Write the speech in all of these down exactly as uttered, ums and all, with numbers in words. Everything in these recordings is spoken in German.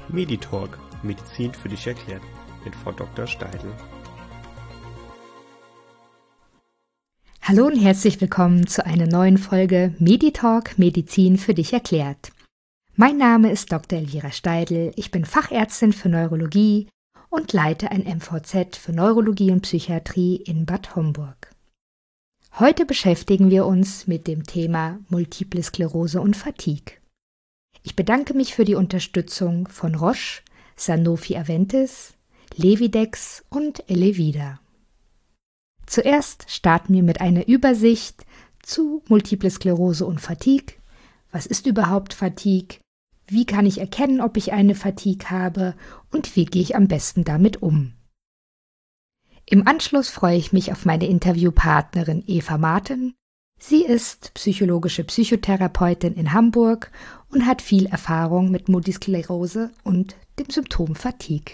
Meditalk – Medizin für dich erklärt mit Frau Doktor Steidl. Hallo und herzlich willkommen zu einer neuen Folge Meditalk – Medizin für dich erklärt. Mein Name ist Doktor Elvira Steidl, ich bin Fachärztin für Neurologie und leite ein M V Z für Neurologie und Psychiatrie in Bad Homburg. Heute beschäftigen wir uns mit dem Thema Multiple Sklerose und Fatigue. Ich bedanke mich für die Unterstützung von Roche, Sanofi Aventis, Levidex und Elevida. Zuerst starten wir mit einer Übersicht zu Multiple Sklerose und Fatigue. Was ist überhaupt Fatigue? Wie kann ich erkennen, ob ich eine Fatigue habe? Und wie gehe ich am besten damit um? Im Anschluss freue ich mich auf meine Interviewpartnerin Eva Marten. Sie ist psychologische Psychotherapeutin in Hamburg und hat viel Erfahrung mit Multisklerose und dem Symptom Fatigue.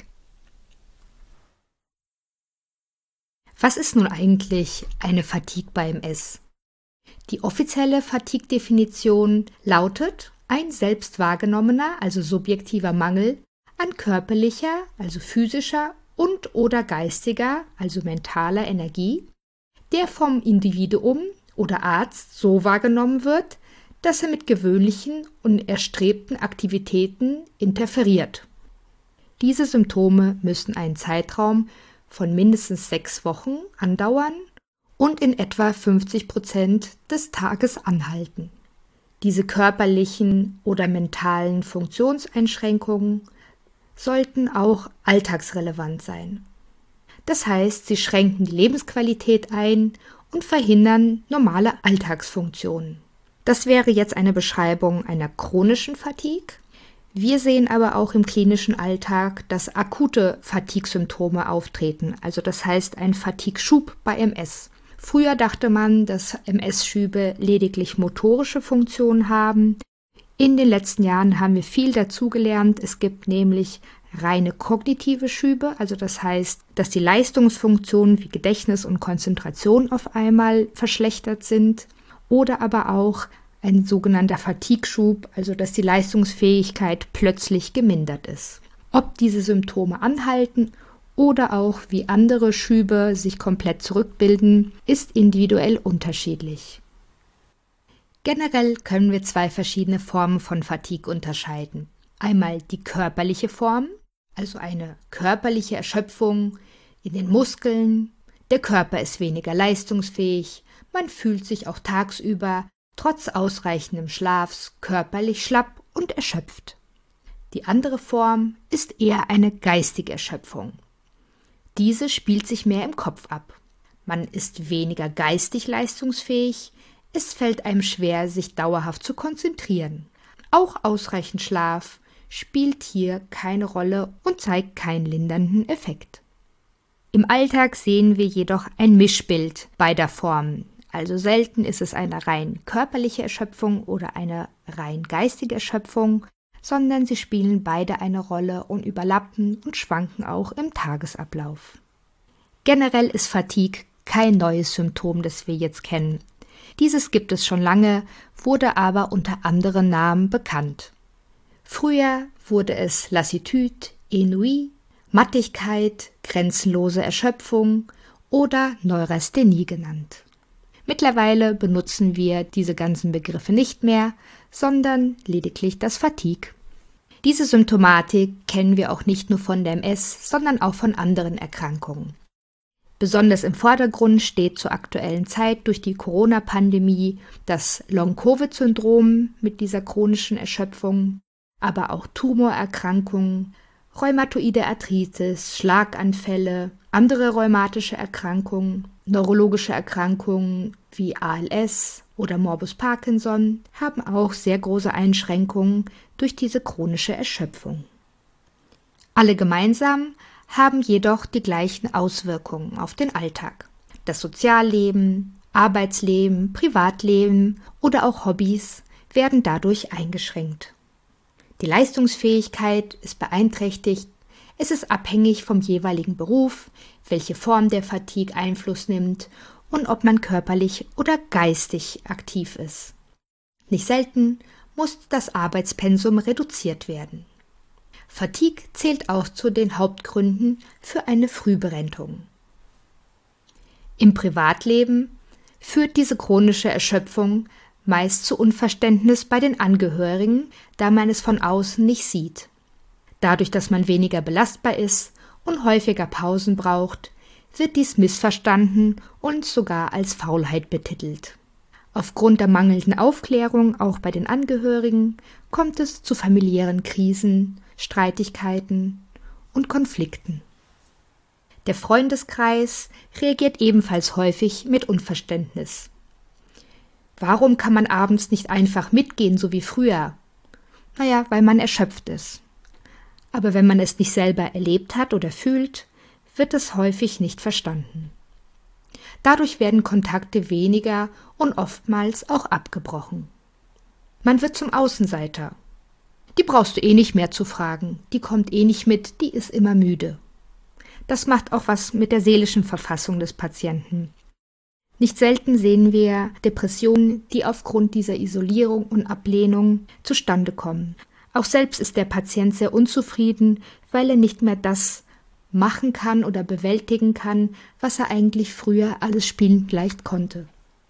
Was ist nun eigentlich eine Fatigue bei M S? Die offizielle Fatigue-Definition lautet ein selbst wahrgenommener, also subjektiver Mangel an körperlicher, also physischer und oder geistiger, also mentaler Energie, der vom Individuum oder Arzt so wahrgenommen wird, dass er mit gewöhnlichen und erstrebten Aktivitäten interferiert. Diese Symptome müssen einen Zeitraum von mindestens sechs Wochen andauern und in etwa fünfzig Prozent des Tages anhalten. Diese körperlichen oder mentalen Funktionseinschränkungen sollten auch alltagsrelevant sein. Das heißt, sie schränken die Lebensqualität ein und verhindern normale Alltagsfunktionen. Das wäre jetzt eine Beschreibung einer chronischen Fatigue. Wir sehen aber auch im klinischen Alltag, dass akute Fatigue-Symptome auftreten, also das heißt ein Fatigue-Schub bei M S. Früher dachte man, dass M S-Schübe lediglich motorische Funktionen haben. In den letzten Jahren haben wir viel dazugelernt. Es gibt nämlich reine kognitive Schübe, also das heißt, dass die Leistungsfunktionen wie Gedächtnis und Konzentration auf einmal verschlechtert sind, oder aber auch ein sogenannter Fatigue-Schub, also dass die Leistungsfähigkeit plötzlich gemindert ist. Ob diese Symptome anhalten oder auch wie andere Schübe sich komplett zurückbilden, ist individuell unterschiedlich. Generell können wir zwei verschiedene Formen von Fatigue unterscheiden. Einmal die körperliche Form, also eine körperliche Erschöpfung in den Muskeln. Der Körper ist weniger leistungsfähig, man fühlt sich auch tagsüber trotz ausreichendem Schlafs körperlich schlapp und erschöpft. Die andere Form ist eher eine geistige Erschöpfung. Diese spielt sich mehr im Kopf ab. Man ist weniger geistig leistungsfähig, es fällt einem schwer, sich dauerhaft zu konzentrieren. Auch ausreichend Schlaf spielt hier keine Rolle und zeigt keinen lindernden Effekt. Im Alltag sehen wir jedoch ein Mischbild beider Formen. Also selten ist es eine rein körperliche Erschöpfung oder eine rein geistige Erschöpfung, sondern sie spielen beide eine Rolle und überlappen und schwanken auch im Tagesablauf. Generell ist Fatigue kein neues Symptom, das wir jetzt kennen. Dieses gibt es schon lange, wurde aber unter anderen Namen bekannt. Früher wurde es Lassitude, Ennui, Mattigkeit, grenzenlose Erschöpfung oder Neurasthenie genannt. Mittlerweile benutzen wir diese ganzen Begriffe nicht mehr, sondern lediglich das Fatigue. Diese Symptomatik kennen wir auch nicht nur von der M S, sondern auch von anderen Erkrankungen. Besonders im Vordergrund steht zur aktuellen Zeit durch die Corona-Pandemie das Long-Covid-Syndrom mit dieser chronischen Erschöpfung, aber auch Tumorerkrankungen, rheumatoide Arthritis, Schlaganfälle, andere rheumatische Erkrankungen, neurologische Erkrankungen wie A L S oder Morbus Parkinson haben auch sehr große Einschränkungen durch diese chronische Erschöpfung. Alle gemeinsam haben jedoch die gleichen Auswirkungen auf den Alltag. Das Sozialleben, Arbeitsleben, Privatleben oder auch Hobbys werden dadurch eingeschränkt. Die Leistungsfähigkeit ist beeinträchtigt, es ist abhängig vom jeweiligen Beruf, welche Form der Fatigue Einfluss nimmt und ob man körperlich oder geistig aktiv ist. Nicht selten muss das Arbeitspensum reduziert werden. Fatigue zählt auch zu den Hauptgründen für eine Frühberentung. Im Privatleben führt diese chronische Erschöpfung meist zu Unverständnis bei den Angehörigen, da man es von außen nicht sieht. Dadurch, dass man weniger belastbar ist und häufiger Pausen braucht, wird dies missverstanden und sogar als Faulheit betitelt. Aufgrund der mangelnden Aufklärung, auch bei den Angehörigen, kommt es zu familiären Krisen, Streitigkeiten und Konflikten. Der Freundeskreis reagiert ebenfalls häufig mit Unverständnis. Warum kann man abends nicht einfach mitgehen, so wie früher? Naja, weil man erschöpft ist. Aber wenn man es nicht selber erlebt hat oder fühlt, wird es häufig nicht verstanden. Dadurch werden Kontakte weniger und oftmals auch abgebrochen. Man wird zum Außenseiter. Die brauchst du eh nicht mehr zu fragen, die kommt eh nicht mit, die ist immer müde. Das macht auch was mit der seelischen Verfassung des Patienten. Nicht selten sehen wir Depressionen, die aufgrund dieser Isolierung und Ablehnung zustande kommen. Auch selbst ist der Patient sehr unzufrieden, weil er nicht mehr das machen kann oder bewältigen kann, was er eigentlich früher alles spielend leicht konnte.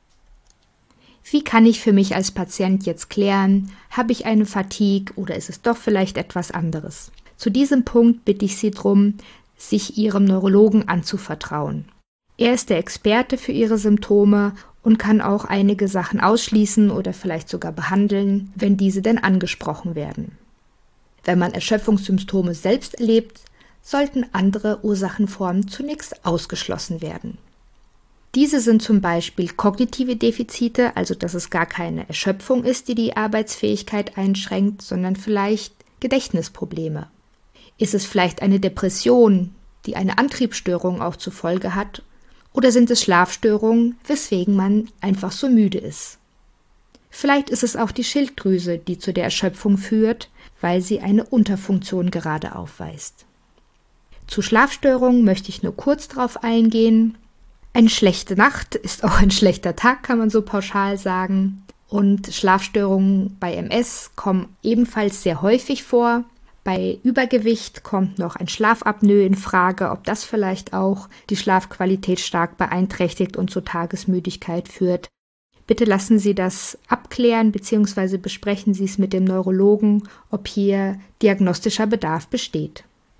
Wie kann ich für mich als Patient jetzt klären, habe ich eine Fatigue oder ist es doch vielleicht etwas anderes? Zu diesem Punkt bitte ich Sie darum, sich Ihrem Neurologen anzuvertrauen. Er ist der Experte für Ihre Symptome und kann auch einige Sachen ausschließen oder vielleicht sogar behandeln, wenn diese denn angesprochen werden. Wenn man Erschöpfungssymptome selbst erlebt, sollten andere Ursachenformen zunächst ausgeschlossen werden. Diese sind zum Beispiel kognitive Defizite, also dass es gar keine Erschöpfung ist, die die Arbeitsfähigkeit einschränkt, sondern vielleicht Gedächtnisprobleme. Ist es vielleicht eine Depression, die eine Antriebsstörung auch zur Folge hat? Oder sind es Schlafstörungen, weswegen man einfach so müde ist? Vielleicht ist es auch die Schilddrüse, die zu der Erschöpfung führt, weil sie eine Unterfunktion gerade aufweist. Zu Schlafstörungen möchte ich nur kurz darauf eingehen. Eine schlechte Nacht ist auch ein schlechter Tag, kann man so pauschal sagen. Und Schlafstörungen bei M S kommen ebenfalls sehr häufig vor. Bei Übergewicht kommt noch ein Schlafapnoe in Frage, ob das vielleicht auch die Schlafqualität stark beeinträchtigt und zur Tagesmüdigkeit führt. Bitte lassen Sie das abklären bzw. besprechen Sie es mit dem Neurologen, ob hier diagnostischer Bedarf besteht.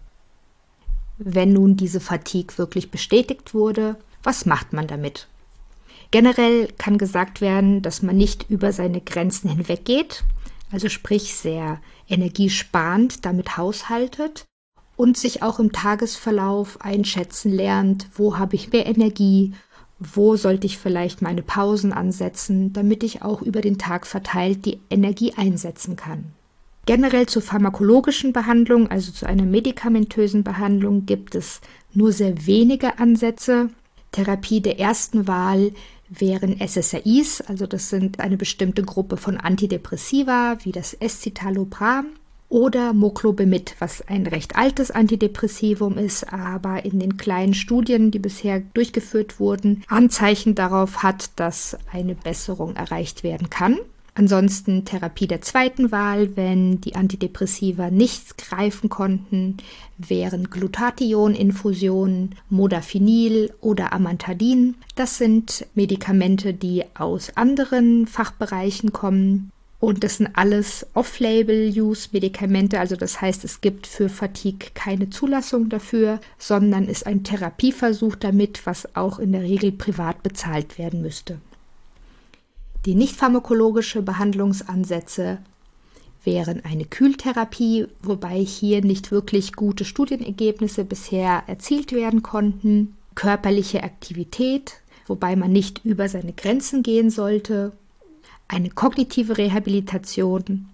Wenn nun diese Fatigue wirklich bestätigt wurde, was macht man damit? Generell kann gesagt werden, dass man nicht über seine Grenzen hinweggeht, also sprich sehr energiesparend damit haushaltet und sich auch im Tagesverlauf einschätzen lernt, wo habe ich mehr Energie, wo sollte ich vielleicht meine Pausen ansetzen, damit ich auch über den Tag verteilt die Energie einsetzen kann. Generell zur pharmakologischen Behandlung, also zu einer medikamentösen Behandlung, gibt es nur sehr wenige Ansätze. Therapie der ersten Wahl wären S S R Is, also das sind eine bestimmte Gruppe von Antidepressiva, wie das Escitalopram, oder Moclobemid, was ein recht altes Antidepressivum ist, aber in den kleinen Studien, die bisher durchgeführt wurden, Anzeichen darauf hat, dass eine Besserung erreicht werden kann. Ansonsten Therapie der zweiten Wahl, wenn die Antidepressiva nichts greifen konnten, wären Glutathion-Infusionen, Modafinil oder Amantadin. Das sind Medikamente, die aus anderen Fachbereichen kommen. Und das sind alles Off-Label-Use-Medikamente, also das heißt, es gibt für Fatigue keine Zulassung dafür, sondern ist ein Therapieversuch damit, was auch in der Regel privat bezahlt werden müsste. Die nicht pharmakologische Behandlungsansätze wären eine Kühltherapie, wobei hier nicht wirklich gute Studienergebnisse bisher erzielt werden konnten, körperliche Aktivität, wobei man nicht über seine Grenzen gehen sollte, eine kognitive Rehabilitation,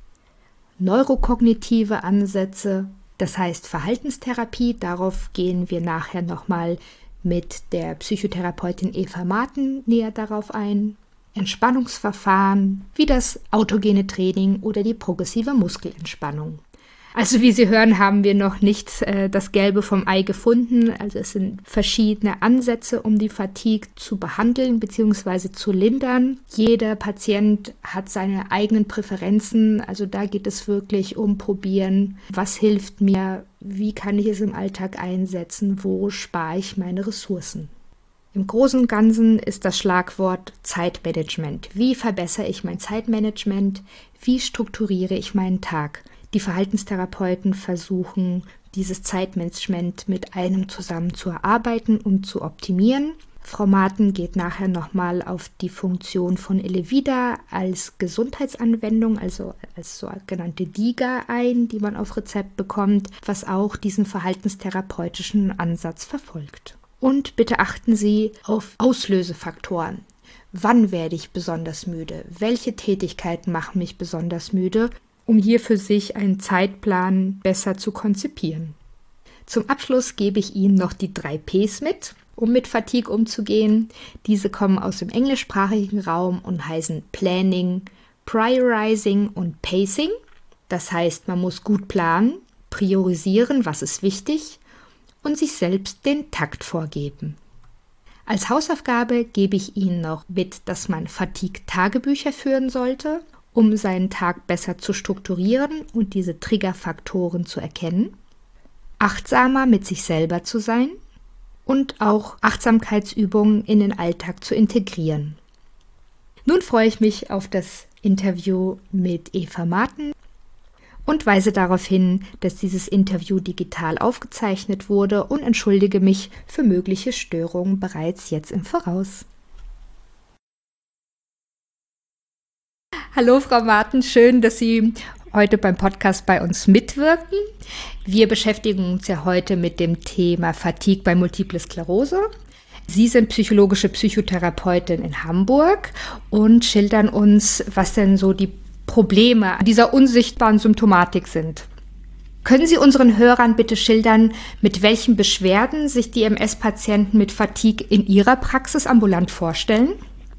neurokognitive Ansätze, das heißt Verhaltenstherapie, darauf gehen wir nachher nochmal mit der Psychotherapeutin Eva Marten näher darauf ein, Entspannungsverfahren wie das autogene Training oder die progressive Muskelentspannung. Also wie Sie hören, haben wir noch nicht äh, das Gelbe vom Ei gefunden. Also es sind verschiedene Ansätze, um die Fatigue zu behandeln bzw. zu lindern. Jeder Patient hat seine eigenen Präferenzen. Also da geht es wirklich um Probieren, was hilft mir, wie kann ich es im Alltag einsetzen, wo spare ich meine Ressourcen. Im Großen und Ganzen ist das Schlagwort Zeitmanagement. Wie verbessere ich mein Zeitmanagement? Wie strukturiere ich meinen Tag? Die Verhaltenstherapeuten versuchen, dieses Zeitmanagement mit einem zusammen zu erarbeiten und zu optimieren. Frau Marten geht nachher nochmal auf die Funktion von Elevida als Gesundheitsanwendung, also als sogenannte DIGA ein, die man auf Rezept bekommt, was auch diesen verhaltenstherapeutischen Ansatz verfolgt. Und bitte achten Sie auf Auslösefaktoren. Wann werde ich besonders müde? Welche Tätigkeiten machen mich besonders müde? Um hier für sich einen Zeitplan besser zu konzipieren. Zum Abschluss gebe ich Ihnen noch die drei Ps mit, um mit Fatigue umzugehen. Diese kommen aus dem englischsprachigen Raum und heißen Planning, Priorizing und Pacing. Das heißt, man muss gut planen, priorisieren, was ist wichtig, und sich selbst den Takt vorgeben. Als Hausaufgabe gebe ich Ihnen noch mit, dass man Fatigue-Tagebücher führen sollte, um seinen Tag besser zu strukturieren und diese Triggerfaktoren zu erkennen, achtsamer mit sich selber zu sein und auch Achtsamkeitsübungen in den Alltag zu integrieren. Nun freue ich mich auf das Interview mit Eva Marten und weise darauf hin, dass dieses Interview digital aufgezeichnet wurde und entschuldige mich für mögliche Störungen bereits jetzt im Voraus. Hallo Frau Marten, schön, dass Sie heute beim Podcast bei uns mitwirken. Wir beschäftigen uns ja heute mit dem Thema Fatigue bei Multiple Sklerose. Sie sind psychologische Psychotherapeutin in Hamburg und schildern uns, was denn so die Probleme dieser unsichtbaren Symptomatik sind. Können Sie unseren Hörern bitte schildern, mit welchen Beschwerden sich die M S-Patienten mit Fatigue in Ihrer Praxis ambulant vorstellen?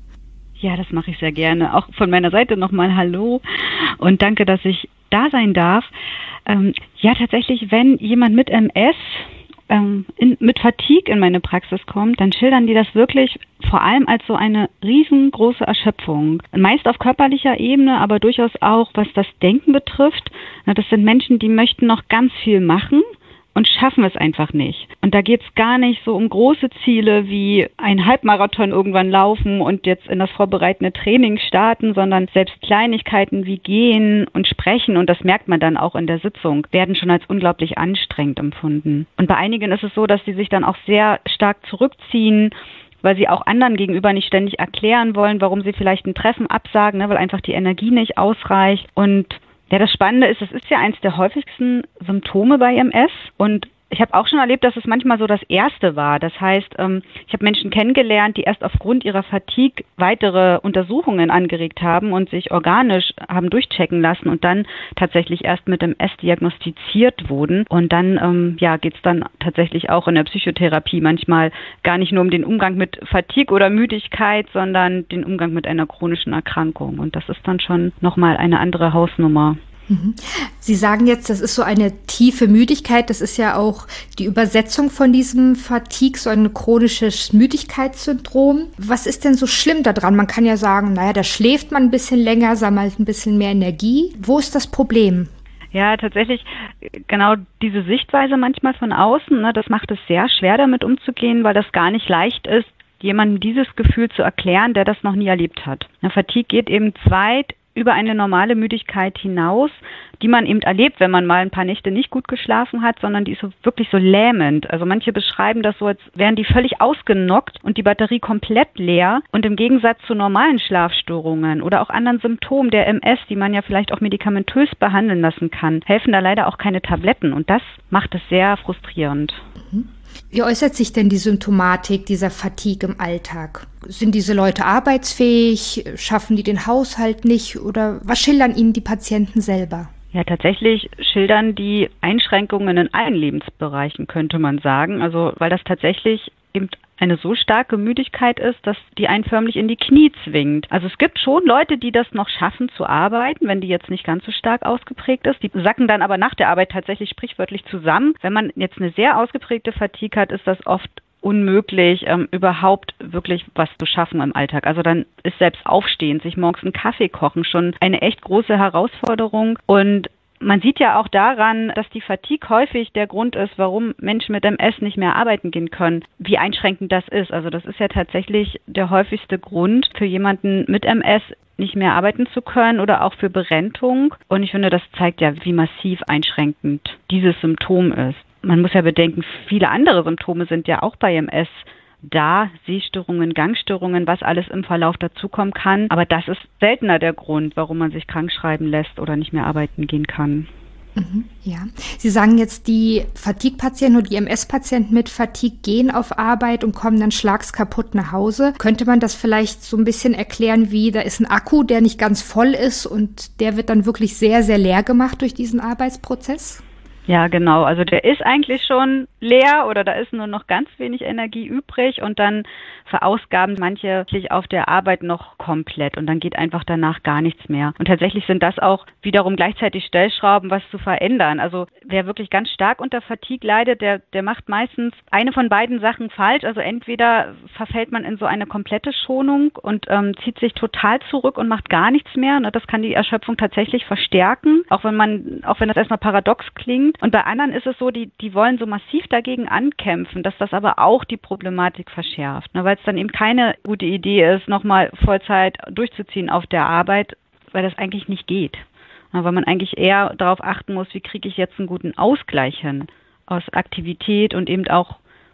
Ja, das mache ich sehr gerne. Auch von meiner Seite nochmal Hallo und danke, dass ich da sein darf. Ähm, ja, tatsächlich, wenn jemand mit M S ähm, in, mit Fatigue in meine Praxis kommt, dann schildern die das wirklich vor allem als so eine riesengroße Erschöpfung. Meist auf körperlicher Ebene, aber durchaus auch, was das Denken betrifft. Na, das sind Menschen, die möchten noch ganz viel machen und schaffen es einfach nicht. Und da geht es gar nicht so um große Ziele wie ein Halbmarathon irgendwann laufen und jetzt in das vorbereitende Training starten, sondern selbst Kleinigkeiten wie gehen und sprechen, und das merkt man dann auch in der Sitzung, werden schon als unglaublich anstrengend empfunden. Und bei einigen ist es so, dass sie sich dann auch sehr stark zurückziehen, weil sie auch anderen gegenüber nicht ständig erklären wollen, warum sie vielleicht ein Treffen absagen, ne, weil einfach die Energie nicht ausreicht. Und ja, das Spannende ist, es ist ja eins der häufigsten Symptome bei M S, und ich habe auch schon erlebt, dass es manchmal so das erste war. Das heißt, ähm, ich habe Menschen kennengelernt, die erst aufgrund ihrer Fatigue weitere Untersuchungen angeregt haben und sich organisch haben durchchecken lassen und dann tatsächlich erst mit M S diagnostiziert wurden. Und dann ähm, ja, geht es dann tatsächlich auch in der Psychotherapie manchmal gar nicht nur um den Umgang mit Fatigue oder Müdigkeit, sondern den Umgang mit einer chronischen Erkrankung. Und das ist dann schon nochmal eine andere Hausnummer. Sie sagen jetzt, das ist so eine tiefe Müdigkeit. Das ist ja auch die Übersetzung von diesem Fatigue, so ein chronisches Müdigkeitssyndrom. Was ist denn so schlimm daran? Man kann ja sagen, naja, da schläft man ein bisschen länger, sammelt ein bisschen mehr Energie. Wo ist das Problem? Ja, tatsächlich genau diese Sichtweise manchmal von außen, ne, das macht es sehr schwer, damit umzugehen, weil das gar nicht leicht ist, jemandem dieses Gefühl zu erklären, der das noch nie erlebt hat. Eine Fatigue geht eben weit über eine normale Müdigkeit hinaus, die man eben erlebt, wenn man mal ein paar Nächte nicht gut geschlafen hat, sondern die ist so wirklich so lähmend. Also manche beschreiben das so, als wären die völlig ausgenockt und die Batterie komplett leer. Und im Gegensatz zu normalen Schlafstörungen oder auch anderen Symptomen der M S, die man ja vielleicht auch medikamentös behandeln lassen kann, helfen da leider auch keine Tabletten. Und das macht es sehr frustrierend. Wie äußert sich denn die Symptomatik dieser Fatigue im Alltag? Sind diese Leute arbeitsfähig? Schaffen die den Haushalt nicht? Oder was schildern ihnen die Patienten selber? Ja, tatsächlich schildern die Einschränkungen in allen Lebensbereichen, könnte man sagen. Also, weil das tatsächlich eben eine so starke Müdigkeit ist, dass die einen förmlich in die Knie zwingt. Also es gibt schon Leute, die das noch schaffen zu arbeiten, wenn die jetzt nicht ganz so stark ausgeprägt ist. Die sacken dann aber nach der Arbeit tatsächlich sprichwörtlich zusammen. Wenn man jetzt eine sehr ausgeprägte Fatigue hat, ist das oft unmöglich, ähm, überhaupt wirklich was zu schaffen im Alltag. Also dann ist selbst Aufstehen, sich morgens einen Kaffee kochen schon eine echt große Herausforderung. Und man sieht ja auch daran, dass die Fatigue häufig der Grund ist, warum Menschen mit M S nicht mehr arbeiten gehen können, wie einschränkend das ist. Also das ist ja tatsächlich der häufigste Grund für jemanden mit M S, nicht mehr arbeiten zu können oder auch für Berentung. Und ich finde, das zeigt ja, wie massiv einschränkend dieses Symptom ist. Man muss ja bedenken, viele andere Symptome sind ja auch bei M S da, Sehstörungen, Gangstörungen, was alles im Verlauf dazukommen kann. Aber das ist seltener der Grund, warum man sich krank schreiben lässt oder nicht mehr arbeiten gehen kann. Mhm, ja. Sie sagen jetzt, die Fatigue-Patienten und die M S-Patienten mit Fatigue gehen auf Arbeit und kommen dann schlagskaputt nach Hause. Könnte man das vielleicht so ein bisschen erklären, wie da ist ein Akku, der nicht ganz voll ist und der wird dann wirklich sehr, sehr leer gemacht durch diesen Arbeitsprozess? Ja, genau. Also der ist eigentlich schon leer oder da ist nur noch ganz wenig Energie übrig und dann verausgaben manche sich auf der Arbeit noch komplett und dann geht einfach danach gar nichts mehr. Und tatsächlich sind das auch wiederum gleichzeitig Stellschrauben, was zu verändern. Also wer wirklich ganz stark unter Fatigue leidet, der, der macht meistens eine von beiden Sachen falsch. Also entweder verfällt man in so eine komplette Schonung und ähm, zieht sich total zurück und macht gar nichts mehr. Und das kann die Erschöpfung tatsächlich verstärken, auch wenn man, auch wenn das erstmal paradox klingt. Und bei anderen ist es so, die, die wollen so massiv dagegen ankämpfen, dass das aber auch die Problematik verschärft, ne, weil es dann eben keine gute Idee ist, nochmal Vollzeit durchzuziehen auf der Arbeit, weil das eigentlich nicht geht. Ne, weil man eigentlich eher darauf achten muss, wie kriege ich jetzt einen guten Ausgleich hin aus Aktivität und eben auch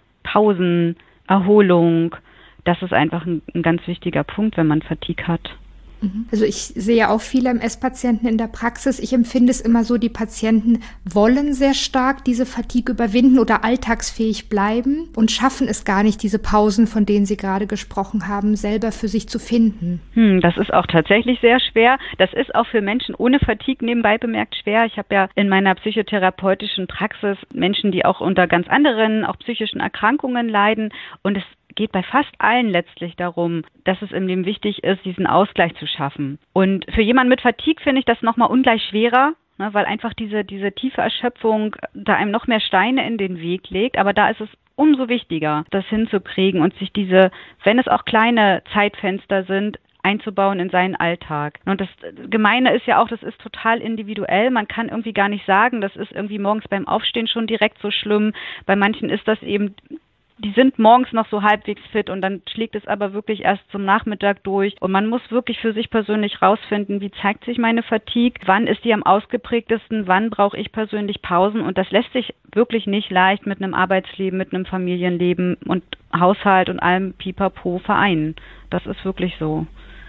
Pausen, Erholung. Das ist einfach ein, ein ganz wichtiger Punkt, wenn man Fatigue hat. Also ich sehe auch viele M S-Patienten in der Praxis. Ich empfinde es immer so, die Patienten wollen sehr stark diese Fatigue überwinden oder alltagsfähig bleiben und schaffen es gar nicht, diese Pausen, von denen Sie gerade gesprochen haben, selber für sich zu finden. Hm, das ist auch tatsächlich sehr schwer. Das ist auch für Menschen ohne Fatigue nebenbei bemerkt schwer. Ich habe ja in meiner psychotherapeutischen Praxis Menschen, die auch unter ganz anderen, auch psychischen Erkrankungen leiden und es geht bei fast allen letztlich darum, dass es im Leben wichtig ist, diesen Ausgleich zu schaffen. Und für jemanden mit Fatigue finde ich das nochmal ungleich schwerer, ne, weil einfach diese, diese tiefe Erschöpfung da einem noch mehr Steine in den Weg legt. Aber da ist es umso wichtiger, das hinzukriegen und sich diese, wenn es auch kleine Zeitfenster sind, einzubauen in seinen Alltag. Und das Gemeine ist ja auch, das ist total individuell. Man kann irgendwie gar nicht sagen, das ist irgendwie morgens beim Aufstehen schon direkt so schlimm. Bei manchen ist das eben, die sind morgens noch so halbwegs fit und dann schlägt es aber wirklich erst zum Nachmittag durch. Und man muss wirklich für sich persönlich rausfinden, wie zeigt sich meine Fatigue, wann ist die am ausgeprägtesten, wann brauche ich persönlich Pausen. Und das lässt sich wirklich nicht leicht mit einem Arbeitsleben, mit einem Familienleben und Haushalt und allem Pipapo vereinen. Das ist wirklich so.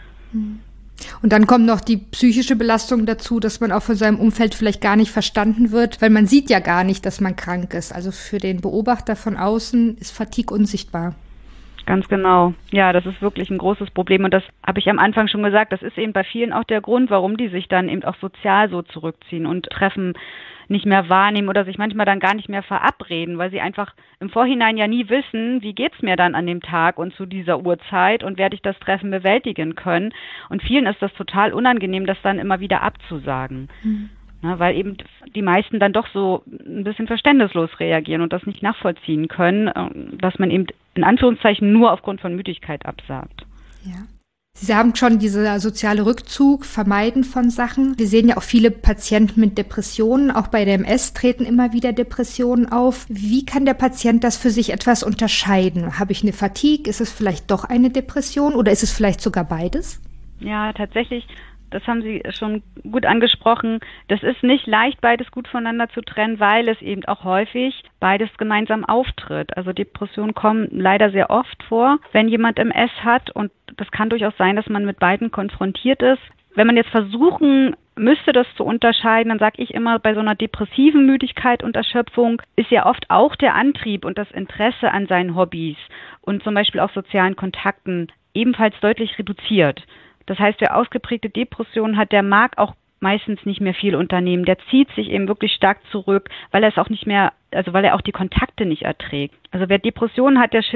Und dann kommt noch die psychische Belastung dazu, dass man auch von seinem Umfeld vielleicht gar nicht verstanden wird, weil man sieht ja gar nicht, dass man krank ist. Also für den Beobachter von außen ist Fatigue unsichtbar. Ganz genau. Ja, das ist wirklich ein großes Problem und das habe ich am Anfang schon gesagt, das ist eben bei vielen auch der Grund, warum die sich dann eben auch sozial so zurückziehen und Treffen nicht mehr wahrnehmen oder sich manchmal dann gar nicht mehr verabreden, weil sie einfach im Vorhinein ja nie wissen, wie geht's mir dann an dem Tag und zu dieser Uhrzeit und werde ich das Treffen bewältigen können. Und vielen ist das total unangenehm, das dann immer wieder abzusagen. Mhm. Na, weil eben die meisten dann doch so ein bisschen verständnislos reagieren und das nicht nachvollziehen können, dass man eben in Anführungszeichen nur aufgrund von Müdigkeit absagt. Ja. Sie haben schon dieser soziale Rückzug, Vermeiden von Sachen. Wir sehen ja auch viele Patienten mit Depressionen. Auch bei der M S treten immer wieder Depressionen auf. Wie kann der Patient das für sich etwas unterscheiden? Habe ich eine Fatigue? Ist es vielleicht doch eine Depression oder ist es vielleicht sogar beides? Ja, tatsächlich. Das haben Sie schon gut angesprochen. Das ist nicht leicht, beides gut voneinander zu trennen, weil es eben auch häufig beides gemeinsam auftritt. Also Depressionen kommen leider sehr oft vor, wenn jemand M S hat. Und das kann durchaus sein, dass man mit beiden konfrontiert ist. Wenn man jetzt versuchen müsste, das zu unterscheiden, dann sage ich immer, bei so einer depressiven Müdigkeit und Erschöpfung ist ja oft auch der Antrieb und das Interesse an seinen Hobbys und zum Beispiel auch sozialen Kontakten ebenfalls deutlich reduziert. Das heißt, wer ausgeprägte Depressionen hat, der mag auch meistens nicht mehr viel unternehmen. Der zieht sich eben wirklich stark zurück, weil er es auch nicht mehr, also weil er auch die Kontakte nicht erträgt. Also wer Depressionen hat, der schildert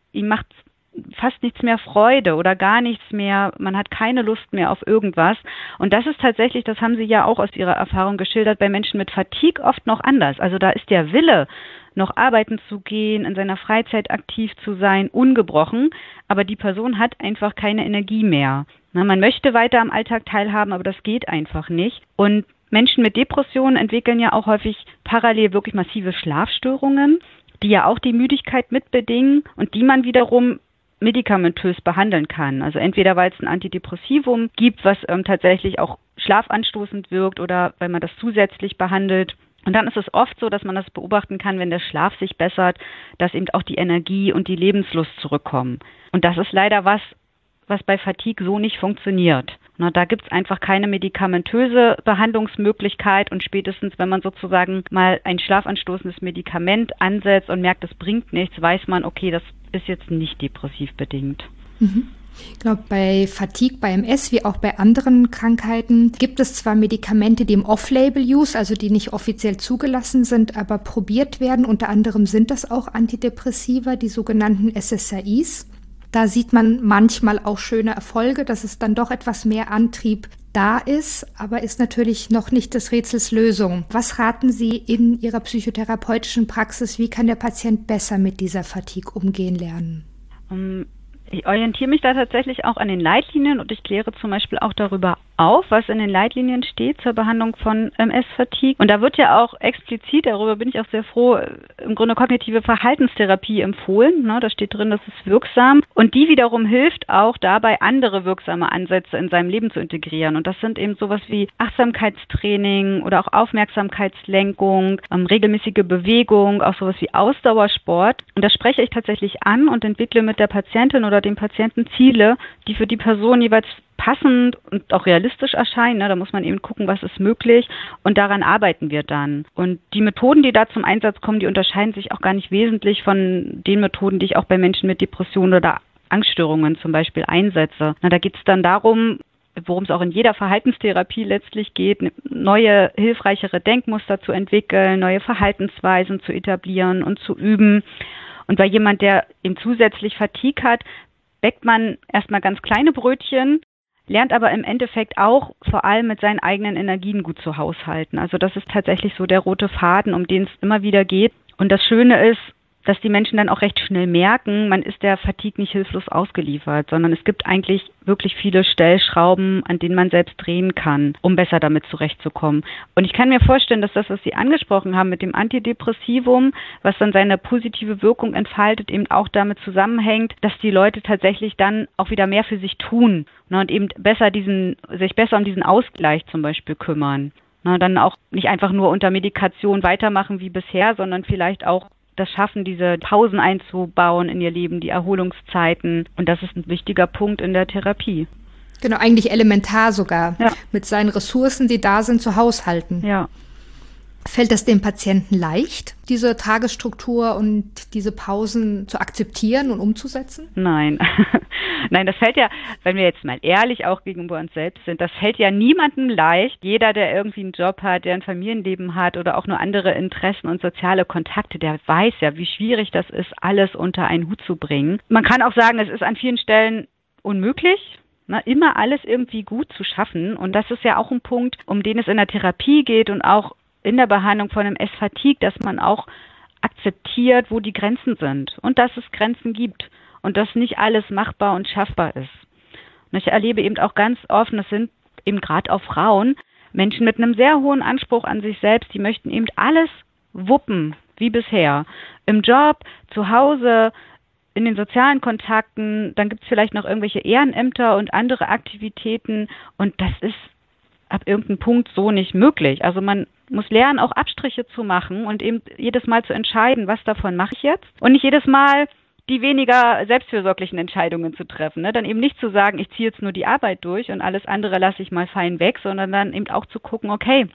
ihm macht fast nichts mehr Freude oder gar nichts mehr, man hat keine Lust mehr auf irgendwas. Und das ist tatsächlich, das haben Sie ja auch aus Ihrer Erfahrung geschildert, bei Menschen mit Fatigue oft noch anders. Also da ist der Wille, noch arbeiten zu gehen, in seiner Freizeit aktiv zu sein, ungebrochen, aber die Person hat einfach keine Energie mehr. Na, man möchte weiter am Alltag teilhaben, aber das geht einfach nicht. Und Menschen mit Depressionen entwickeln ja auch häufig parallel wirklich massive Schlafstörungen, die ja auch die Müdigkeit mitbedingen und die man wiederum medikamentös behandeln kann. Also entweder weil es ein Antidepressivum gibt, was ähm, tatsächlich auch schlafanstoßend wirkt oder weil man das zusätzlich behandelt. Und dann ist es oft so, dass man das beobachten kann, wenn der Schlaf sich bessert, dass eben auch die Energie und die Lebenslust zurückkommen. Und das ist leider was, was bei Fatigue so nicht funktioniert. Na, da gibt es einfach keine medikamentöse Behandlungsmöglichkeit und spätestens, wenn man sozusagen mal ein schlafanstoßendes Medikament ansetzt und merkt, das bringt nichts, weiß man, okay, das ist jetzt nicht depressiv bedingt. Mhm. Ich glaube, bei Fatigue, bei M S wie auch bei anderen Krankheiten gibt es zwar Medikamente, die im Off-Label-Use, also die nicht offiziell zugelassen sind, aber probiert werden. Unter anderem sind das auch Antidepressiva, die sogenannten S S R Is. Da sieht man manchmal auch schöne Erfolge, dass es dann doch etwas mehr Antrieb da ist, aber ist natürlich noch nicht des Rätsels Lösung. Was raten Sie in Ihrer psychotherapeutischen Praxis? Wie kann der Patient besser mit dieser Fatigue umgehen lernen? Um Ich orientiere mich da tatsächlich auch an den Leitlinien und ich kläre zum Beispiel auch darüber auf, was in den Leitlinien steht zur Behandlung von M S-Fatigue. Und da wird ja auch explizit, darüber bin ich auch sehr froh, im Grunde kognitive Verhaltenstherapie empfohlen. Ne, da steht drin, das ist wirksam. Und die wiederum hilft auch dabei, andere wirksame Ansätze in seinem Leben zu integrieren. Und das sind eben sowas wie Achtsamkeitstraining oder auch Aufmerksamkeitslenkung, ähm, regelmäßige Bewegung, auch sowas wie Ausdauersport. Und das spreche ich tatsächlich an und entwickle mit der Patientin oder dem Patienten Ziele, die für die Person jeweils passend und auch realistisch erscheinen. Ne? Da muss man eben gucken, was ist möglich und daran arbeiten wir dann. Und die Methoden, die da zum Einsatz kommen, die unterscheiden sich auch gar nicht wesentlich von den Methoden, die ich auch bei Menschen mit Depressionen oder Angststörungen zum Beispiel einsetze. Na, da geht es dann darum, worum es auch in jeder Verhaltenstherapie letztlich geht, neue, hilfreichere Denkmuster zu entwickeln, neue Verhaltensweisen zu etablieren und zu üben. Und bei jemand, der eben zusätzlich Fatigue hat, bäckt man erstmal ganz kleine Brötchen, lernt aber im Endeffekt auch vor allem mit seinen eigenen Energien gut zu haushalten. Also das ist tatsächlich so der rote Faden, um den es immer wieder geht. Und das Schöne ist, dass die Menschen dann auch recht schnell merken, man ist der Fatigue nicht hilflos ausgeliefert, sondern es gibt eigentlich wirklich viele Stellschrauben, an denen man selbst drehen kann, um besser damit zurechtzukommen. Und ich kann mir vorstellen, dass das, was Sie angesprochen haben mit dem Antidepressivum, was dann seine positive Wirkung entfaltet, eben auch damit zusammenhängt, dass die Leute tatsächlich dann auch wieder mehr für sich tun, ne, und eben besser diesen, sich besser um diesen Ausgleich zum Beispiel kümmern. Ne, dann auch nicht einfach nur unter Medikation weitermachen wie bisher, sondern vielleicht auch das schaffen, diese Pausen einzubauen in ihr Leben, die Erholungszeiten. Und das ist ein wichtiger Punkt in der Therapie. Genau, eigentlich elementar sogar, ja. Mit seinen Ressourcen, die da sind, zu haushalten. Ja. Fällt es dem Patienten leicht, diese Tagesstruktur und diese Pausen zu akzeptieren und umzusetzen? Nein. Nein, das fällt ja, wenn wir jetzt mal ehrlich auch gegenüber uns selbst sind, das fällt ja niemandem leicht. Jeder, der irgendwie einen Job hat, der ein Familienleben hat oder auch nur andere Interessen und soziale Kontakte, der weiß ja, wie schwierig das ist, alles unter einen Hut zu bringen. Man kann auch sagen, es ist an vielen Stellen unmöglich, ne, immer alles irgendwie gut zu schaffen. Und das ist ja auch ein Punkt, um den es in der Therapie geht und auch in der Behandlung von M S-Fatigue, dass man auch akzeptiert, wo die Grenzen sind und dass es Grenzen gibt und dass nicht alles machbar und schaffbar ist. Und ich erlebe eben auch ganz oft, das sind eben gerade auch Frauen, Menschen mit einem sehr hohen Anspruch an sich selbst, die möchten eben alles wuppen, wie bisher. Im Job, zu Hause, in den sozialen Kontakten, dann gibt es vielleicht noch irgendwelche Ehrenämter und andere Aktivitäten und das ist ab irgendeinem Punkt so nicht möglich. Also man muss lernen, auch Abstriche zu machen und eben jedes Mal zu entscheiden, was davon mache ich jetzt und nicht jedes Mal die weniger selbstfürsorglichen Entscheidungen zu treffen. Ne? Dann eben nicht zu sagen, ich ziehe jetzt nur die Arbeit durch und alles andere lasse ich mal fein weg, sondern dann eben auch zu gucken, okay,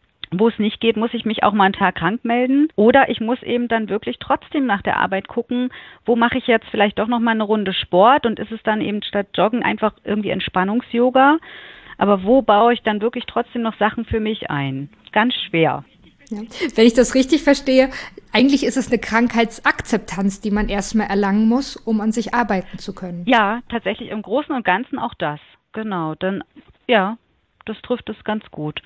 wo es nicht geht, muss ich mich auch mal einen Tag krank melden oder ich muss eben dann wirklich trotzdem nach der Arbeit gucken, wo mache ich jetzt vielleicht doch nochmal eine Runde Sport und ist es dann eben statt Joggen einfach irgendwie Entspannungs-Yoga. Aber wo baue ich dann wirklich trotzdem noch Sachen für mich ein? Ganz schwer. Ja. Wenn ich das richtig verstehe, eigentlich ist es eine Krankheitsakzeptanz, die man erstmal erlangen muss, um an sich arbeiten zu können. Ja, tatsächlich im Großen und Ganzen auch das. Genau, dann ja, das trifft es ganz gut.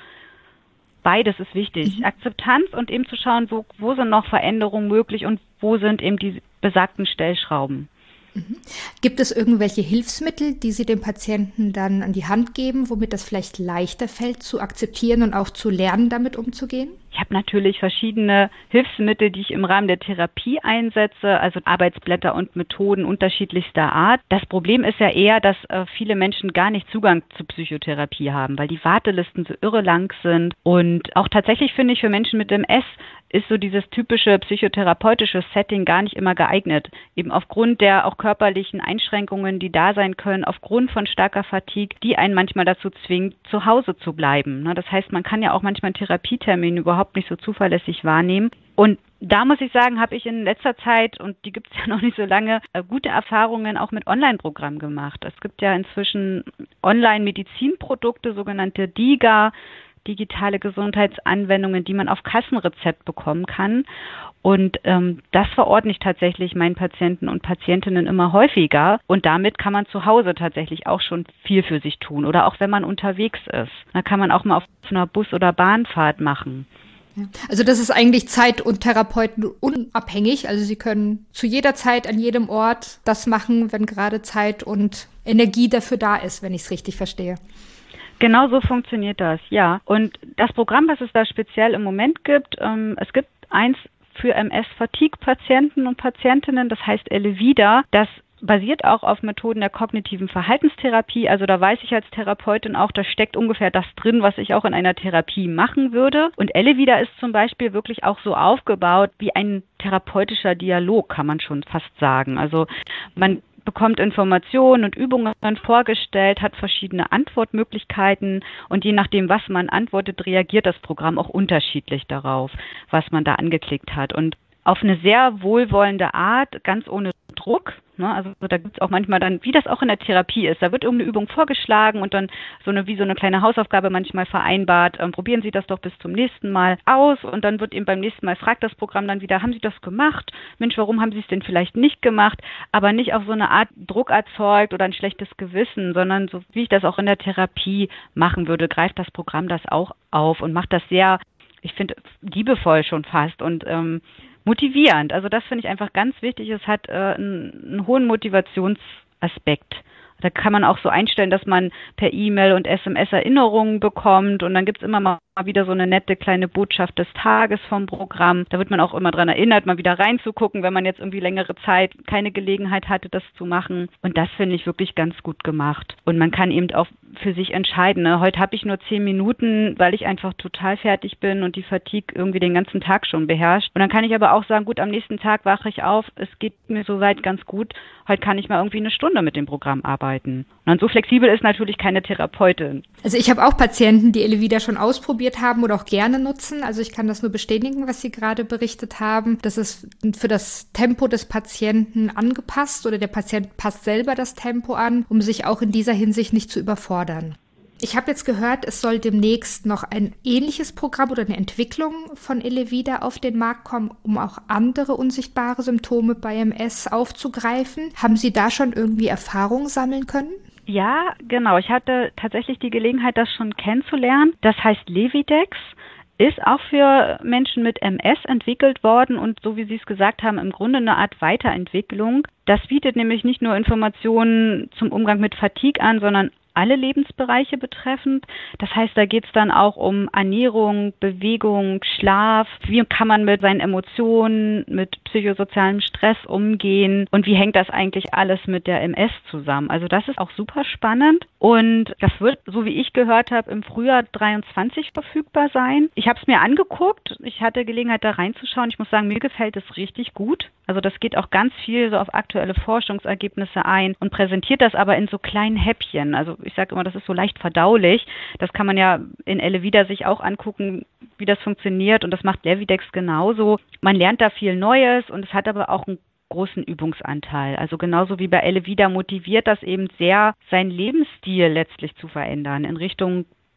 Beides ist wichtig. Mhm. Akzeptanz und eben zu schauen, wo, wo sind noch Veränderungen möglich und wo sind eben die besagten Stellschrauben. Mhm. Gibt es irgendwelche Hilfsmittel, die Sie dem Patienten dann an die Hand geben, womit das vielleicht leichter fällt zu akzeptieren und auch zu lernen, damit umzugehen? Ich habe natürlich verschiedene Hilfsmittel, die ich im Rahmen der Therapie einsetze, also Arbeitsblätter und Methoden unterschiedlichster Art. Das Problem ist ja eher, dass äh, viele Menschen gar nicht Zugang zu Psychotherapie haben, weil die Wartelisten so irre lang sind. Und auch tatsächlich finde ich, für Menschen mit M S ist so dieses typische psychotherapeutische Setting gar nicht immer geeignet. Eben aufgrund der auch körperlichen Einschränkungen, die da sein können, aufgrund von starker Fatigue, die einen manchmal dazu zwingt, zu Hause zu bleiben. Das heißt, man kann ja auch manchmal einen Therapietermin überhaupt nicht so zuverlässig wahrnehmen. Und da muss ich sagen, habe ich in letzter Zeit, und die gibt es ja noch nicht so lange, gute Erfahrungen auch mit Online-Programmen gemacht. Es gibt ja inzwischen Online-Medizinprodukte, sogenannte DiGA, digitale Gesundheitsanwendungen, die man auf Kassenrezept bekommen kann. Und ähm, das verordne ich tatsächlich meinen Patienten und Patientinnen immer häufiger. Und damit kann man zu Hause tatsächlich auch schon viel für sich tun. Oder auch wenn man unterwegs ist. Da kann man auch mal auf einer Bus- oder Bahnfahrt machen. Ja. Also das ist eigentlich zeit- und Therapeuten unabhängig. Also Sie können zu jeder Zeit an jedem Ort das machen, wenn gerade Zeit und Energie dafür da ist, wenn ich es richtig verstehe. Genau so funktioniert das, ja. Und das Programm, was es da speziell im Moment gibt, ähm, es gibt eins für M S-Fatigue-Patienten und Patientinnen, das heißt Elevida. Das basiert auch auf Methoden der kognitiven Verhaltenstherapie. Also da weiß ich als Therapeutin auch, da steckt ungefähr das drin, was ich auch in einer Therapie machen würde. Und Elevida ist zum Beispiel wirklich auch so aufgebaut wie ein therapeutischer Dialog, kann man schon fast sagen. Also man bekommt Informationen und Übungen vorgestellt, hat verschiedene Antwortmöglichkeiten und je nachdem, was man antwortet, reagiert das Programm auch unterschiedlich darauf, was man da angeklickt hat. Und auf eine sehr wohlwollende Art, ganz ohne Druck. Ne? Also da gibt es auch manchmal dann, wie das auch in der Therapie ist, da wird irgendeine Übung vorgeschlagen und dann so eine wie so eine kleine Hausaufgabe manchmal vereinbart. Ähm, probieren Sie das doch bis zum nächsten Mal aus und dann wird eben beim nächsten Mal, fragt das Programm dann wieder, haben Sie das gemacht? Mensch, warum haben Sie es denn vielleicht nicht gemacht? Aber nicht auf so eine Art Druck erzeugt oder ein schlechtes Gewissen, sondern so wie ich das auch in der Therapie machen würde, greift das Programm das auch auf und macht das sehr, ich finde, liebevoll schon fast und ähm, motivierend. Also das finde ich einfach ganz wichtig. Es hat äh, einen, einen hohen Motivationsaspekt. Da kann man auch so einstellen, dass man per E-Mail und S M S Erinnerungen bekommt und dann gibt es immer mal wieder so eine nette kleine Botschaft des Tages vom Programm. Da wird man auch immer dran erinnert, mal wieder reinzugucken, wenn man jetzt irgendwie längere Zeit keine Gelegenheit hatte, das zu machen. Und das finde ich wirklich ganz gut gemacht. Und man kann eben auch für sich entscheiden. Ne? Heute habe ich nur zehn Minuten, weil ich einfach total fertig bin und die Fatigue irgendwie den ganzen Tag schon beherrscht. Und dann kann ich aber auch sagen, gut, am nächsten Tag wache ich auf, es geht mir soweit ganz gut. Heute kann ich mal irgendwie eine Stunde mit dem Programm arbeiten. Und so flexibel ist natürlich keine Therapeutin. Also ich habe auch Patienten, die Elevida schon ausprobiert haben oder auch gerne nutzen. Also ich kann das nur bestätigen, was Sie gerade berichtet haben. Das ist für das Tempo des Patienten angepasst oder der Patient passt selber das Tempo an, um sich auch in dieser Hinsicht nicht zu überfordern. Ich habe jetzt gehört, es soll demnächst noch ein ähnliches Programm oder eine Entwicklung von Elevida auf den Markt kommen, um auch andere unsichtbare Symptome bei M S aufzugreifen. Haben Sie da schon irgendwie Erfahrung sammeln können? Ja, genau. Ich hatte tatsächlich die Gelegenheit, das schon kennenzulernen. Das heißt Levidex. Ist auch für Menschen mit M S entwickelt worden und so wie Sie es gesagt haben, im Grunde eine Art Weiterentwicklung. Das bietet nämlich nicht nur Informationen zum Umgang mit Fatigue an, sondern alle Lebensbereiche betreffend. Das heißt, da geht es dann auch um Ernährung, Bewegung, Schlaf. Wie kann man mit seinen Emotionen, mit psychosozialem Stress umgehen und wie hängt das eigentlich alles mit der M S zusammen? Also das ist auch super spannend und das wird, so wie ich gehört habe, im Frühjahr dreiundzwanzig verfügbar sein. Ich habe es mir angeguckt. Ich hatte Gelegenheit, da reinzuschauen. Ich muss sagen, mir gefällt es richtig gut. Also das geht auch ganz viel so auf aktuelle Forschungsergebnisse ein und präsentiert das aber in so kleinen Häppchen. Also ich sage immer, das ist so leicht verdaulich. Das kann man ja in Elevida sich auch angucken, wie das funktioniert und das macht Levidex genauso. Man lernt da viel Neues und es hat aber auch einen großen Übungsanteil. Also genauso wie bei Elevida motiviert das eben sehr, seinen Lebensstil letztlich zu verändern in Richtung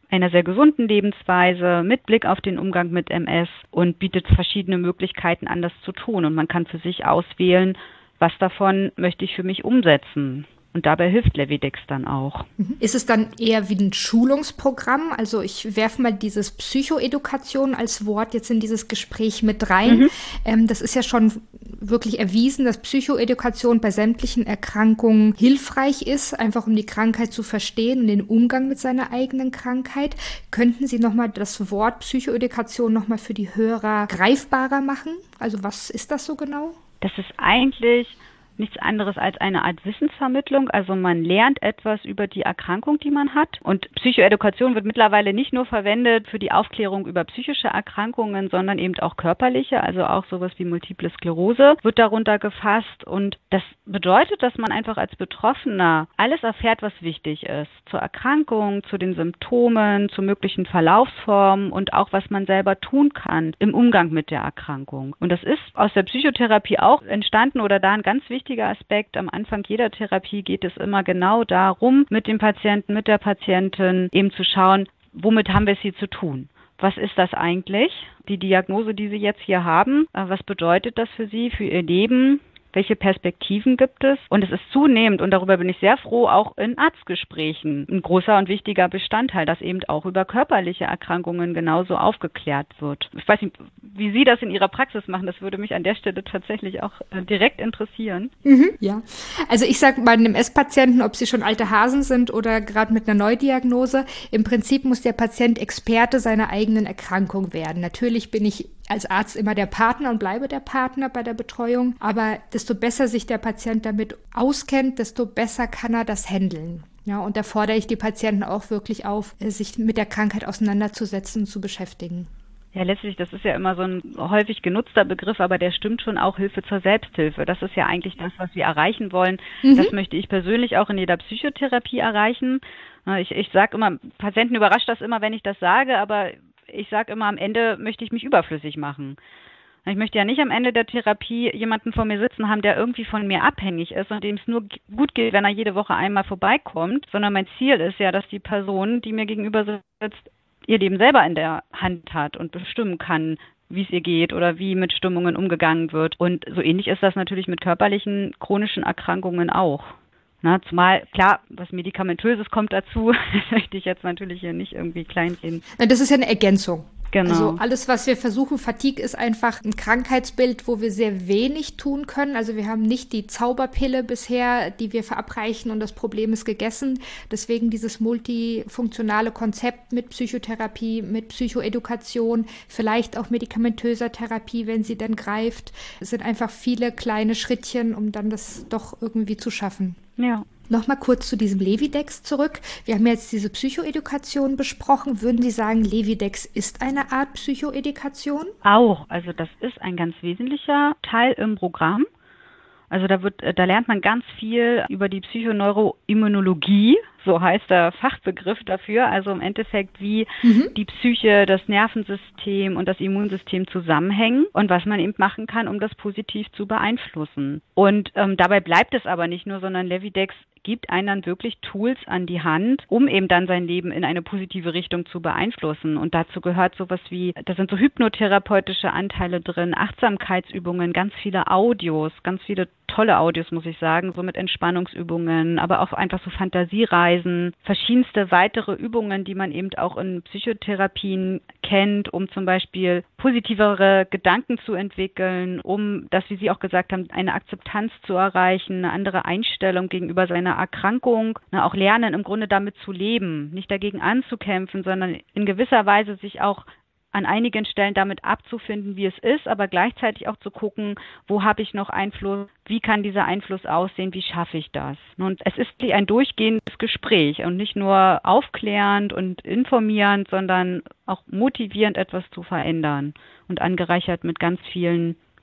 einer sehr gesunden Lebensweise mit Blick auf den Umgang mit M S und bietet verschiedene Möglichkeiten an, das zu tun. Und man kann für sich auswählen, was davon möchte ich für mich umsetzen. Und dabei hilft Levidex dann auch. Ist es dann eher wie ein Schulungsprogramm? Also ich werfe mal dieses Psychoedukation als Wort jetzt in dieses Gespräch mit rein. Mhm. Ähm, das ist ja schon wirklich erwiesen, dass Psychoedukation bei sämtlichen Erkrankungen hilfreich ist, einfach um die Krankheit zu verstehen und den Umgang mit seiner eigenen Krankheit. Könnten Sie nochmal das Wort Psychoedukation nochmal für die Hörer greifbarer machen? Also was ist das so genau? Das ist eigentlich nichts anderes als eine Art Wissensvermittlung. Also man lernt etwas über die Erkrankung, die man hat. Und Psychoedukation wird mittlerweile nicht nur verwendet für die Aufklärung über psychische Erkrankungen, sondern eben auch körperliche, also auch sowas wie Multiple Sklerose wird darunter gefasst. Und das bedeutet, dass man einfach als Betroffener alles erfährt, was wichtig ist. Zur Erkrankung, zu den Symptomen, zu möglichen Verlaufsformen und auch, was man selber tun kann im Umgang mit der Erkrankung. Und das ist aus der Psychotherapie auch entstanden oder da ein ganz wichtiger Aspekt. Am Anfang jeder Therapie geht es immer genau darum, mit dem Patienten, mit der Patientin eben zu schauen, womit haben wir es hier zu tun? Was ist das eigentlich? Die Diagnose, die Sie jetzt hier haben, was bedeutet das für Sie, für Ihr Leben? Welche Perspektiven gibt es? Und es ist zunehmend, und darüber bin ich sehr froh, auch in Arztgesprächen ein großer und wichtiger Bestandteil, dass eben auch über körperliche Erkrankungen genauso aufgeklärt wird. Ich weiß nicht, wie Sie das in Ihrer Praxis machen, das würde mich an der Stelle tatsächlich auch äh, direkt interessieren. Mhm, ja, also ich sage bei einem M S-Patienten, ob sie schon alte Hasen sind oder gerade mit einer Neudiagnose, im Prinzip muss der Patient Experte seiner eigenen Erkrankung werden. Natürlich bin ich als Arzt immer der Partner und bleibe der Partner bei der Betreuung, aber desto besser sich der Patient damit auskennt, desto besser kann er das handeln. Ja, und da fordere ich die Patienten auch wirklich auf, sich mit der Krankheit auseinanderzusetzen und zu beschäftigen. Ja, letztlich, das ist ja immer so ein häufig genutzter Begriff, aber der stimmt schon auch, Hilfe zur Selbsthilfe. Das ist ja eigentlich das, was wir erreichen wollen. Mhm. Das möchte ich persönlich auch in jeder Psychotherapie erreichen. Ich, ich sage immer, Patienten überrascht das immer, wenn ich das sage, aber ich sage immer, am Ende möchte ich mich überflüssig machen. Ich möchte ja nicht am Ende der Therapie jemanden vor mir sitzen haben, der irgendwie von mir abhängig ist und dem es nur gut geht, wenn er jede Woche einmal vorbeikommt, sondern mein Ziel ist ja, dass die Person, die mir gegenüber sitzt, ihr Leben selber in der Hand hat und bestimmen kann, wie es ihr geht oder wie mit Stimmungen umgegangen wird. Und so ähnlich ist das natürlich mit körperlichen, chronischen Erkrankungen auch. Na, zumal, klar, was Medikamentöses kommt dazu, das möchte ich jetzt natürlich hier nicht irgendwie kleinreden. Das ist ja eine Ergänzung. Genau. Also alles, was wir versuchen, Fatigue ist einfach ein Krankheitsbild, wo wir sehr wenig tun können. Also wir haben nicht die Zauberpille bisher, die wir verabreichen und das Problem ist gegessen. Deswegen dieses multifunktionale Konzept mit Psychotherapie, mit Psychoedukation, vielleicht auch medikamentöser Therapie, wenn sie dann greift. Es sind einfach viele kleine Schrittchen, um dann das doch irgendwie zu schaffen. Ja. Nochmal kurz zu diesem Levidex zurück. Wir haben jetzt diese Psychoedukation besprochen. Würden Sie sagen, Levidex ist eine Art Psychoedukation? Auch. Also das ist ein ganz wesentlicher Teil im Programm. Also da wird, da lernt man ganz viel über die Psychoneuroimmunologie, so heißt der Fachbegriff dafür. Also im Endeffekt, wie mhm. die Psyche, das Nervensystem und das Immunsystem zusammenhängen und was man eben machen kann, um das positiv zu beeinflussen. Und ähm, dabei bleibt es aber nicht nur, sondern Levidex gibt einem dann wirklich Tools an die Hand, um eben dann sein Leben in eine positive Richtung zu beeinflussen. Und dazu gehört sowas wie, da sind so hypnotherapeutische Anteile drin, Achtsamkeitsübungen, ganz viele Audios, ganz viele tolle Audios, muss ich sagen, so mit Entspannungsübungen, aber auch einfach so Fantasiereisen, verschiedenste weitere Übungen, die man eben auch in Psychotherapien kennt, um zum Beispiel positivere Gedanken zu entwickeln, um, das, wie Sie auch gesagt haben, eine Akzeptanz zu erreichen, eine andere Einstellung gegenüber seiner Erkrankung, ne, auch lernen, im Grunde damit zu leben, nicht dagegen anzukämpfen, sondern in gewisser Weise sich auch an einigen Stellen damit abzufinden, wie es ist, aber gleichzeitig auch zu gucken, wo habe ich noch Einfluss, wie kann dieser Einfluss aussehen, wie schaffe ich das? Und es ist ein durchgehendes Gespräch und nicht nur aufklärend und informierend, sondern auch motivierend, etwas zu verändern und angereichert mit ganz vielen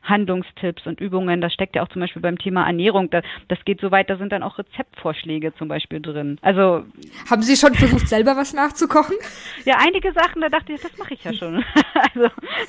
Handlungstipps und Übungen. Das steckt ja auch zum Beispiel beim Thema Ernährung. Das, das geht so weit, da sind dann auch Rezeptvorschläge zum Beispiel drin. Also haben Sie schon versucht, selber was nachzukochen? Ja, einige Sachen, da dachte ich, das mache ich ja schon. Also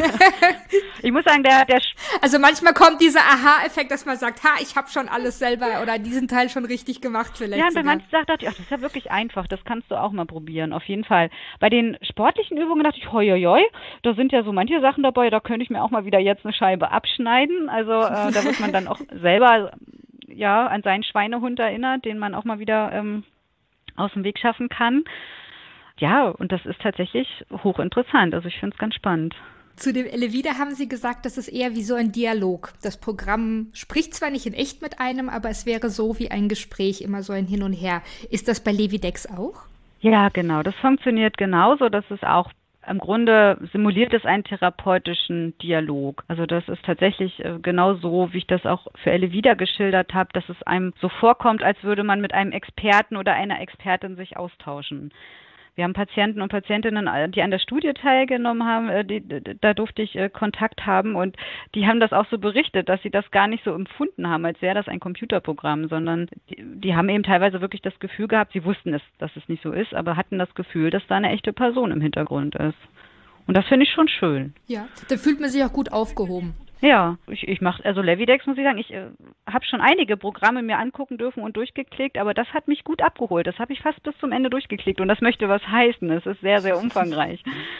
ich muss sagen, der, der Also manchmal kommt dieser Aha-Effekt, dass man sagt, ha, ich habe schon alles selber oder diesen Teil schon richtig gemacht vielleicht. Ja, und bei sogar. manchen Sachen dachte ich, ach, das ist ja wirklich einfach, das kannst du auch mal probieren, auf jeden Fall. Bei den sportlichen Übungen dachte ich, hoi, hoi, hoi, da sind ja so manche Sachen dabei, da könnte ich mir auch mal wieder jetzt eine Scheibe abschneiden. Also äh, da wird man dann auch selber ja an seinen Schweinehund erinnert, den man auch mal wieder ähm, aus dem Weg schaffen kann. Ja, und das ist tatsächlich hochinteressant. Also ich finde es ganz spannend. Zu dem Elevida haben Sie gesagt, das ist eher wie so ein Dialog. Das Programm spricht zwar nicht in echt mit einem, aber es wäre so wie ein Gespräch, immer so ein Hin und Her. Ist das bei Levidex auch? Ja, genau. Das funktioniert genauso. Das ist auch im Grunde simuliert es einen therapeutischen Dialog. Also das ist tatsächlich äh, genau so, wie ich das auch für Elevida geschildert habe, dass es einem so vorkommt, als würde man mit einem Experten oder einer Expertin sich austauschen. Wir haben Patienten und Patientinnen, die an der Studie teilgenommen haben, die, da durfte ich Kontakt haben und die haben das auch so berichtet, dass sie das gar nicht so empfunden haben, als wäre das ein Computerprogramm, sondern die, die haben eben teilweise wirklich das Gefühl gehabt, sie wussten es, dass es nicht so ist, aber hatten das Gefühl, dass da eine echte Person im Hintergrund ist. Und das finde ich schon schön. Ja, da fühlt man sich auch gut aufgehoben. Ja, ich, ich mache, also Levidex muss ich sagen, ich äh, habe schon einige Programme mir angucken dürfen und durchgeklickt, aber das hat mich gut abgeholt. Das habe ich fast bis zum Ende durchgeklickt und das möchte was heißen. Es ist sehr, sehr umfangreich.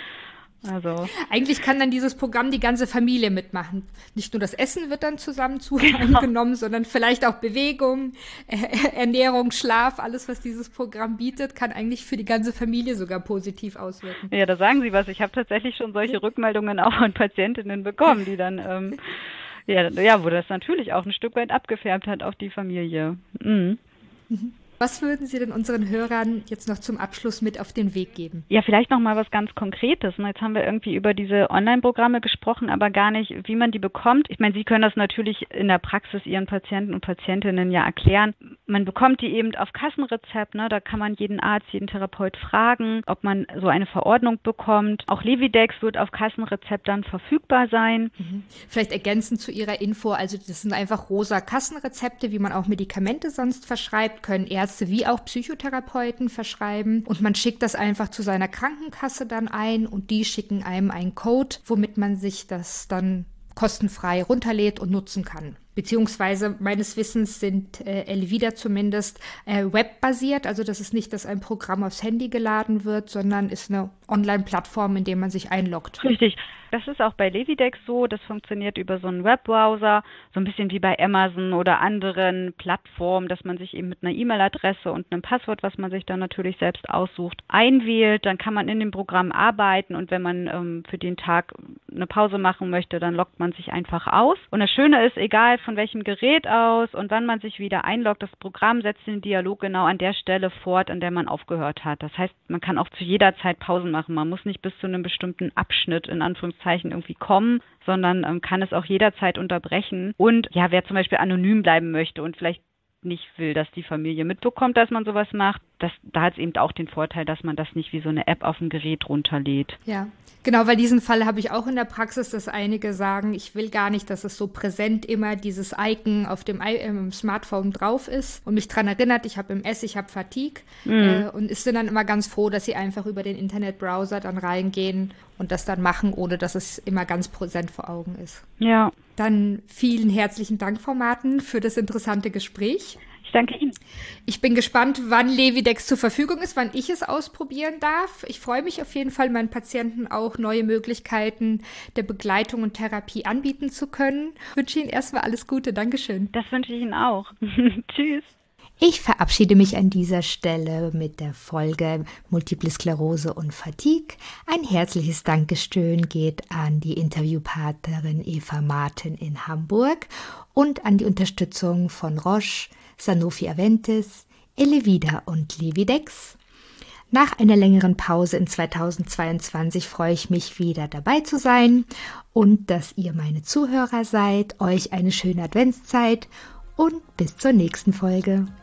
Also eigentlich kann dann dieses Programm die ganze Familie mitmachen. Nicht nur das Essen wird dann zusammen zu einem genommen, sondern vielleicht auch Bewegung, äh, Ernährung, Schlaf, alles, was dieses Programm bietet, kann eigentlich für die ganze Familie sogar positiv auswirken. Ja, da sagen Sie was. Ich habe tatsächlich schon solche Rückmeldungen auch von Patientinnen bekommen, die dann, ähm, ja, ja, wo das natürlich auch ein Stück weit abgefärbt hat auf die Familie. Mhm. Mhm. Was würden Sie denn unseren Hörern jetzt noch zum Abschluss mit auf den Weg geben? Ja, vielleicht noch mal was ganz Konkretes. Jetzt haben wir irgendwie über diese Online-Programme gesprochen, aber gar nicht, wie man die bekommt. Ich meine, Sie können das natürlich in der Praxis Ihren Patienten und Patientinnen ja erklären. Man bekommt die eben auf Kassenrezept, ne? Da kann man jeden Arzt, jeden Therapeut fragen, ob man so eine Verordnung bekommt. Auch Levidex wird auf Kassenrezept dann verfügbar sein. Mhm. Vielleicht ergänzend zu Ihrer Info, also das sind einfach rosa Kassenrezepte, wie man auch Medikamente sonst verschreibt, können Ärzte wie auch Psychotherapeuten verschreiben und man schickt das einfach zu seiner Krankenkasse dann ein und die schicken einem einen Code, womit man sich das dann kostenfrei runterlädt und nutzen kann. Beziehungsweise meines Wissens sind äh, Elevida zumindest äh, webbasiert, also das ist nicht, dass ein Programm aufs Handy geladen wird, sondern ist eine Online-Plattform, in der man sich einloggt. Richtig. Das ist auch bei Levidex so, das funktioniert über so einen Webbrowser, so ein bisschen wie bei Amazon oder anderen Plattformen, dass man sich eben mit einer E-Mail-Adresse und einem Passwort, was man sich dann natürlich selbst aussucht, einwählt. Dann kann man in dem Programm arbeiten und wenn man ähm, für den Tag eine Pause machen möchte, dann loggt man sich einfach aus. Und das Schöne ist, egal von welchem Gerät aus und wann man sich wieder einloggt, das Programm setzt den Dialog genau an der Stelle fort, an der man aufgehört hat. Das heißt, man kann auch zu jeder Zeit Pausen machen. Man muss nicht bis zu einem bestimmten Abschnitt in Anführungszeichen irgendwie kommen, sondern ähm, kann es auch jederzeit unterbrechen. Und ja, wer zum Beispiel anonym bleiben möchte und vielleicht nicht will, dass die Familie mitbekommt, dass man sowas macht, das, da hat es eben auch den Vorteil, dass man das nicht wie so eine App auf dem Gerät runterlädt. Ja, genau, weil diesen Fall habe ich auch in der Praxis, dass einige sagen, ich will gar nicht, dass es so präsent immer dieses Icon auf dem I- äh, Smartphone drauf ist und mich daran erinnert, ich habe M S, ich habe Fatigue mhm. äh, und ist dann immer ganz froh, dass sie einfach über den Internetbrowser dann reingehen und das dann machen, ohne dass es immer ganz präsent vor Augen ist. Ja. Dann vielen herzlichen Dank, Frau Marten, für das interessante Gespräch. Ich danke Ihnen. Ich bin gespannt, wann Levidex zur Verfügung ist, wann ich es ausprobieren darf. Ich freue mich auf jeden Fall, meinen Patienten auch neue Möglichkeiten der Begleitung und Therapie anbieten zu können. Ich wünsche Ihnen erstmal alles Gute. Dankeschön. Das wünsche ich Ihnen auch. Tschüss. Ich verabschiede mich an dieser Stelle mit der Folge Multiple Sklerose und Fatigue. Ein herzliches Dankeschön geht an die Interviewpartnerin Eva Marten in Hamburg und an die Unterstützung von Roche, Sanofi Aventis, Elevida und Levidex. Nach einer längeren Pause in zweitausendzweiundzwanzig freue ich mich wieder dabei zu sein und dass ihr meine Zuhörer seid. Euch eine schöne Adventszeit und bis zur nächsten Folge.